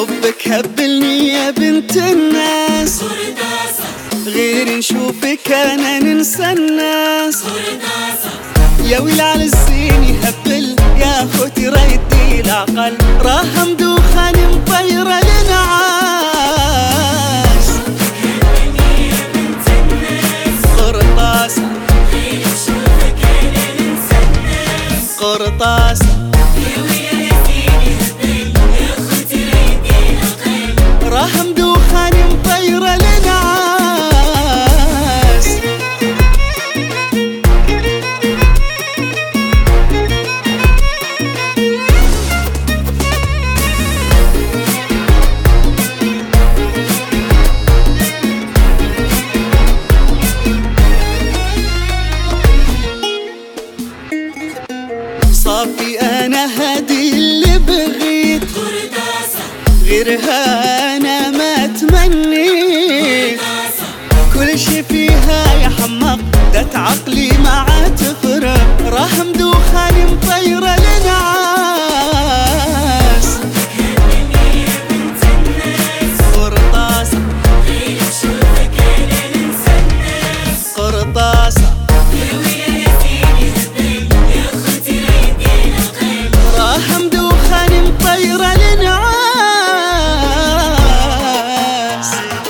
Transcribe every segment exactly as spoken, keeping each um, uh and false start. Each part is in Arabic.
حبك هبلني يا بنت الناس، غير نشوفك انا ننسى الناس. يا ويل على الزين يهبل يا خوتي ردي العقل، راهم دوخان مطيرة لنعاس. قرطاسة غير نشوفك انا ننسى الناس. قرطاسة راهم دوخان مطيرة لنعاس. صافي انا هادي اللي بغيت، غيرها انا ما تمنيت. كل شي فيها يا حمق دات عقلي ما عاد تفرق، راهم دوخان مطيرة لنعاس. قرطاسة غير نشوفك انا ننسى الناس. قرطاسة راهم دوخان مطيرة لنعاس.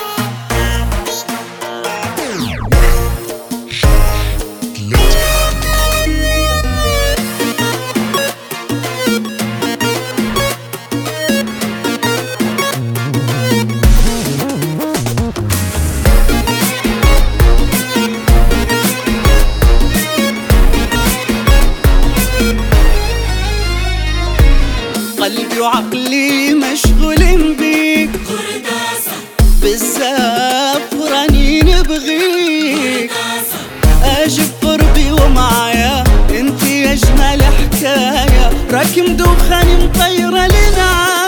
قلبي وعقلي مشغولين بيك، بالزاف راني نبغيك. اجي بقربي ومعايا انتي اجمل حكاية، راكي مدوخاني مطيرة لنعاس.